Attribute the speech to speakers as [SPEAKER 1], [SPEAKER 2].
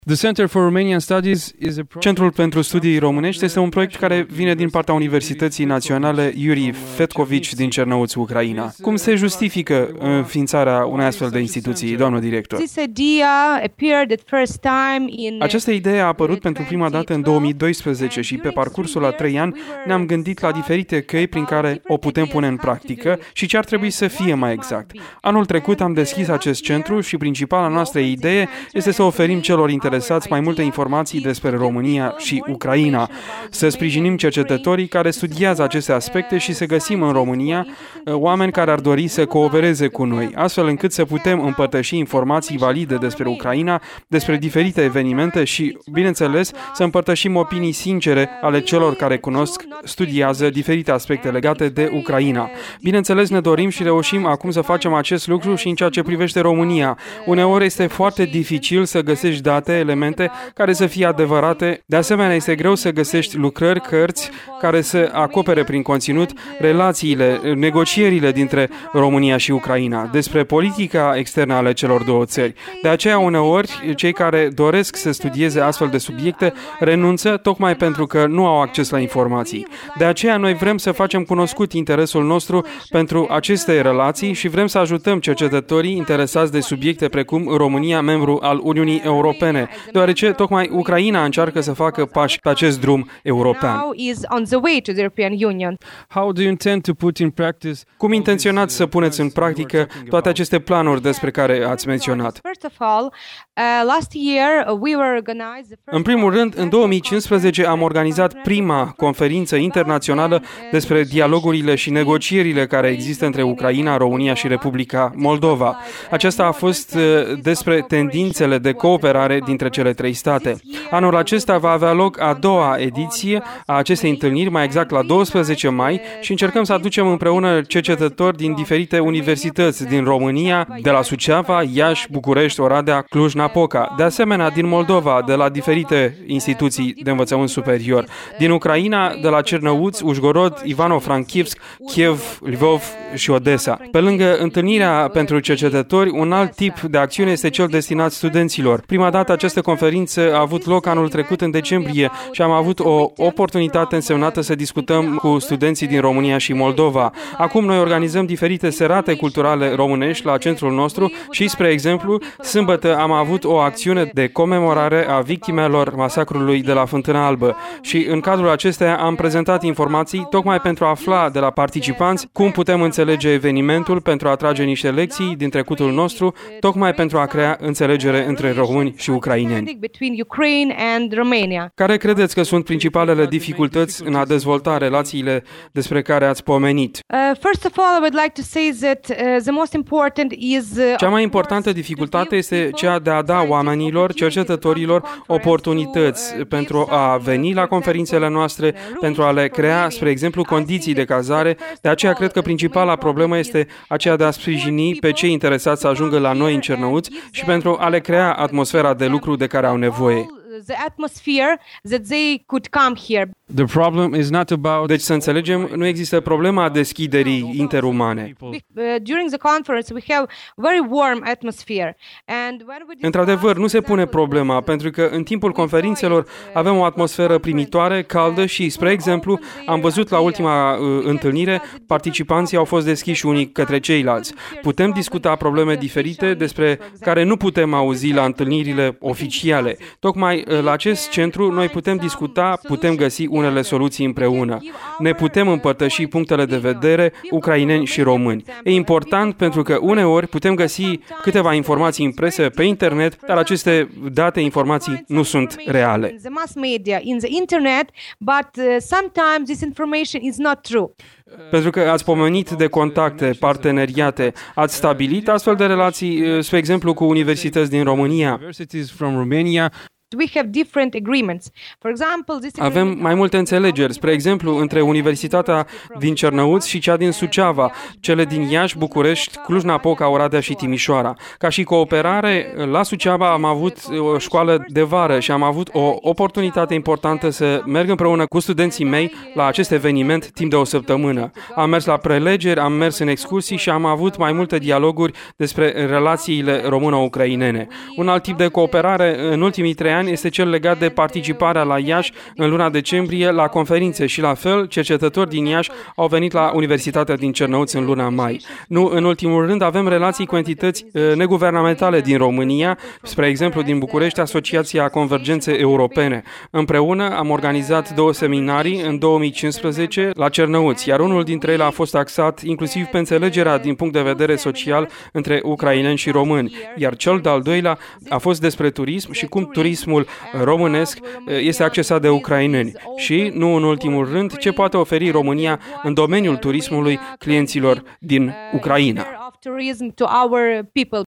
[SPEAKER 1] Centrul pentru Studii Românești este un proiect care vine din partea Universității Naționale Yuri Fetkovici din Cernăuți, Ucraina. Cum se justifică înființarea unei astfel de instituții, doamnă director? Această idee a apărut pentru prima dată în 2012 și pe parcursul a 3 ani ne-am gândit la diferite căi prin care o putem pune în practică și ce ar trebui să fie mai exact. Anul trecut am deschis acest centru și principala noastră idee este să oferim celor interesați mai multe informații despre România și Ucraina, să sprijinim cercetătorii care studiază aceste aspecte și să găsim în România oameni care ar dori să coopereze cu noi, astfel încât să putem împărtăși informații valide despre Ucraina, despre diferite evenimente și, bineînțeles, să împărtășim opinii sincere ale celor care cunosc, studiază diferite aspecte legate de Ucraina. Bineînțeles, ne dorim și reușim acum să facem acest lucru și în ceea ce privește România. Uneori este foarte dificil să găsești date, elemente care să fie adevărate. De asemenea, este greu să găsești lucrări, cărți care să acopere prin conținut relațiile, negocierile dintre România și Ucraina, despre politica externă ale celor două țări. De aceea, uneori, cei care doresc să studieze astfel de subiecte renunță tocmai pentru că nu au acces la informații. De aceea, noi vrem să facem cunoscut interesul nostru pentru aceste relații și vrem să ajutăm cercetătorii interesați de subiecte precum România, membru al Uniunii Europene, deoarece tocmai Ucraina încearcă să facă pași pe acest drum european. Cum intenționați să puneți în practică toate aceste planuri despre care ați menționat? În primul rând, în 2015 am organizat prima conferință internațională despre dialogurile și negocierile care există între Ucraina, România și Republica Moldova. Aceasta a fost despre tendințele de cooperare dintre cele trei state. Anul acesta va avea loc a doua ediție a acestei întâlniri, mai exact la 12 mai, și încercăm să aducem împreună cercetători din diferite universități din România, de la Suceava, Iași, București, Oradea, Cluj-Napoca, de asemenea din Moldova, de la diferite instituții de învățământ superior, din Ucraina, de la Cernăuți, Užhorod, Ivano-Frankivsk, Kiev, Lvov și Odessa. Pe lângă întâlnirea pentru cercetători, un alt tip de acțiune este cel destinat studenților. Prima dată această conferință a avut loc anul trecut în decembrie și am avut o oportunitate însemnată să discutăm cu studenții din România și Moldova. Acum noi organizăm diferite serate culturale românești la centrul nostru și, spre exemplu, sâmbătă am avut o acțiune de comemorare a victimelor masacrului de la Fântâna Albă și în cadrul acesteia am prezentat informații tocmai pentru a afla de la participanți cum putem înțelege evenimentul, pentru a trage niște lecții din trecutul nostru, tocmai pentru a crea înțelegere între români și ucraineni. Care credeți că sunt principalele dificultăți în a dezvolta relațiile despre care ați pomenit? Cea mai importantă dificultate este cea de a da oamenilor, cercetătorilor, oportunități pentru a veni la conferințele noastre, pentru a le crea, spre exemplu, condiții de cazare. De aceea cred că principala problemă este aceea de a sprijini pe cei interesați să ajungă la noi în Cernăuți și pentru a le crea atmosfera de lucru de care au nevoie. Deci să înțelegem, nu există problema deschiderii interumane. Într-adevăr, nu se pune problema, pentru că în timpul conferințelor avem o atmosferă primitoare, caldă și, spre exemplu, am văzut la ultima întâlnire, participanții au fost deschiși unii către ceilalți. Putem discuta probleme diferite despre care nu putem auzi la întâlnirile oficiale. Tocmai la acest centru noi putem discuta, putem găsi unele soluții împreună. Ne putem împărtăși punctele de vedere, ucraineni și români. E important pentru că uneori putem găsi câteva informații în presă, pe internet, dar aceste date, informații nu sunt reale. Pentru că ați pomenit de contacte, parteneriate, ați stabilit astfel de relații, spre exemplu, cu universități din România? Avem mai multe înțelegeri, spre exemplu, între Universitatea din Cernăuți și cea din Suceava, cele din Iași, București, Cluj-Napoca, Oradea și Timișoara. Ca și cooperare, la Suceava am avut o școală de vară și am avut o oportunitate importantă să merg împreună cu studenții mei la acest eveniment timp de o săptămână. Am mers la prelegeri, am mers în excursii și am avut mai multe dialoguri despre relațiile româno-ucrainene. Un alt tip de cooperare în ultimii 3 ani este cel legat de participarea la Iași în luna decembrie la conferințe și la fel cercetători din Iași au venit la Universitatea din Cernăuți în luna mai. Nu în ultimul rând avem relații cu entități neguvernamentale din România, spre exemplu din București, Asociația Convergențe Europene. Împreună am organizat 2 seminarii în 2015 la Cernăuți, iar unul dintre ele a fost axat inclusiv pe înțelegerea din punct de vedere social între ucraineni și români, iar cel de-al doilea a fost despre turism și cum turismul românesc este accesat de ucraineni și, nu în ultimul rând, ce poate oferi România în domeniul turismului clienților din Ucraina.